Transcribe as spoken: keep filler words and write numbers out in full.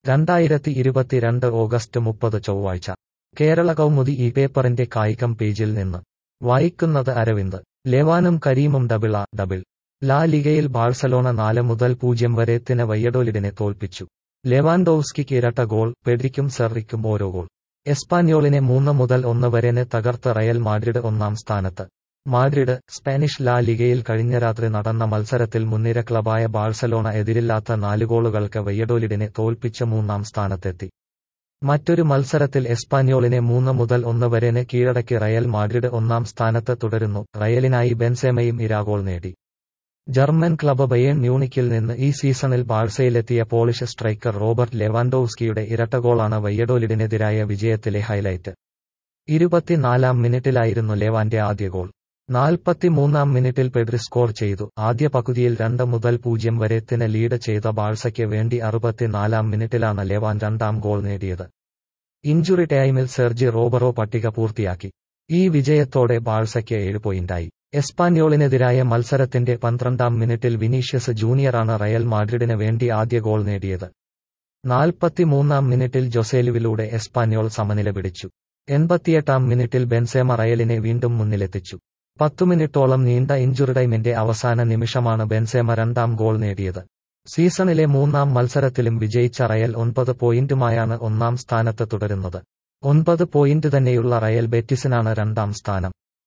രണ്ടായിരത്തി ഇരുപത്തിരണ്ട് ഓഗസ്റ്റ് മുപ്പത് ചൊവ്വാഴ്ച കേരള കൗമുദി ഈ പേപ്പറിന്റെ കായികം പേജിൽ നിന്ന് വായിക്കുന്നത് അരവിന്ദ്. ലെവാനും കരീമും ഡബിൾ ആ ഡബിൾ. ലാ ലിഗയിൽ ബാഴ്സലോണ നാല് മുതൽ പൂജ്യം വരെത്തിന് വയ്യഡോലിഡിനെ തോൽപ്പിച്ചു. ലെവാൻഡോവ്സ്കിക്ക് ഇരട്ട ഗോൾ, പെഡ്രിക്കും സെർറിക്കും ഓരോ ഗോൾ. എസ്പാന്യോളിനെ മൂന്ന് മുതൽ ഒന്ന് വരെന് തകർത്ത് റയൽ മാഡ്രിഡ് ഒന്നാം സ്ഥാനത്ത്. മാഡ്രിഡ്. സ്പാനിഷ് ലാ ലിഗയിൽ കഴിഞ്ഞ രാത്രി നടന്ന മത്സരത്തിൽ മുൻനിര ക്ലബായ ബാഴ്സലോണ എതിരില്ലാത്ത നാല് ഗോളുകൾക്ക് വയ്യഡോലിഡിനെ തോൽപ്പിച്ച് മൂന്നാം സ്ഥാനത്തെത്തി. മറ്റൊരു മത്സരത്തിൽ എസ്പാന്യോളിനെ മൂന്ന് മുതൽ ഒന്ന് വരെന് കീഴടക്കി റയൽ മാഡ്രിഡ് ഒന്നാം സ്ഥാനത്ത് തുടരുന്നു. റയലിനായി ബെൻസേമയും ഇരാ ഗോൾ നേടി. ജർമ്മൻ ക്ലബ് ബയേൺ മ്യൂണിക്കിൽ നിന്ന് ഈ സീസണിൽ ബാഴ്സയിലെത്തിയ പോളിഷ് സ്ട്രൈക്കർ റോബർട്ട് ലെവാൻഡോവ്സ്കിയുടെ ഇരട്ട ഗോളാണ് വയ്യഡോലിഡിനെതിരായ വിജയത്തിലെ ഹൈലൈറ്റ്. ഇരുപത്തിനാലാം മിനിറ്റിലായിരുന്നു ലെവാന്റെ ആദ്യ ഗോൾ. നാൽപ്പത്തിമൂന്നാം മിനിറ്റിൽ പെഡ്രി സ്കോർ ചെയ്തു. ആദ്യ പകുതിയിൽ രണ്ട് മുതൽ പൂജ്യം വരെത്തിന് ലീഡ് ചെയ്ത ബാഴ്സയ്ക്ക് വേണ്ടി അറുപത്തിനാലാം മിനിറ്റിലാണ് ലെവാൻ രണ്ടാം ഗോൾ നേടിയത്. ഇഞ്ചുറി ടൈമിൽ സെർജി റോബറോ പട്ടിക പൂർത്തിയാക്കി. ഈ വിജയത്തോടെ ബാഴ്സയ്ക്ക് ഏഴ് പോയിന്റായി. എസ്പാന്യോളിനെതിരായ മത്സരത്തിന്റെ പന്ത്രണ്ടാം മിനിറ്റിൽ വിനീഷ്യസ് ജൂനിയറാണ് റയൽ മാഡ്രിഡിന് വേണ്ടി ആദ്യ ഗോൾ നേടിയത്. നാൽപ്പത്തിമൂന്നാം മിനിറ്റിൽ ജൊസേലുവിലൂടെ എസ്പാന്യോൾ സമനില പിടിച്ചു. എൺപത്തിയെട്ടാം മിനിറ്റിൽ ബെൻസേമ റയലിനെ വീണ്ടും മുന്നിലെത്തിച്ചു. പത്തു മിനിറ്റോളം നീണ്ട ഇഞ്ചുറി ടൈമിന്റെ അവസാന നിമിഷമാണ് ബെൻസേമ രണ്ടാം ഗോൾ നേടിയത്. സീസണിലെ മൂന്നാം മത്സരത്തിലും വിജയിച്ച റയൽ ഒൻപത് പോയിന്റുമായാണ് ഒന്നാം സ്ഥാനത്ത് തുടരുന്നത്. ഒൻപത് പോയിന്റ് തന്നെയുള്ള റയൽ ബെറ്റിസിനാണ് രണ്ടാം സ്ഥാനം.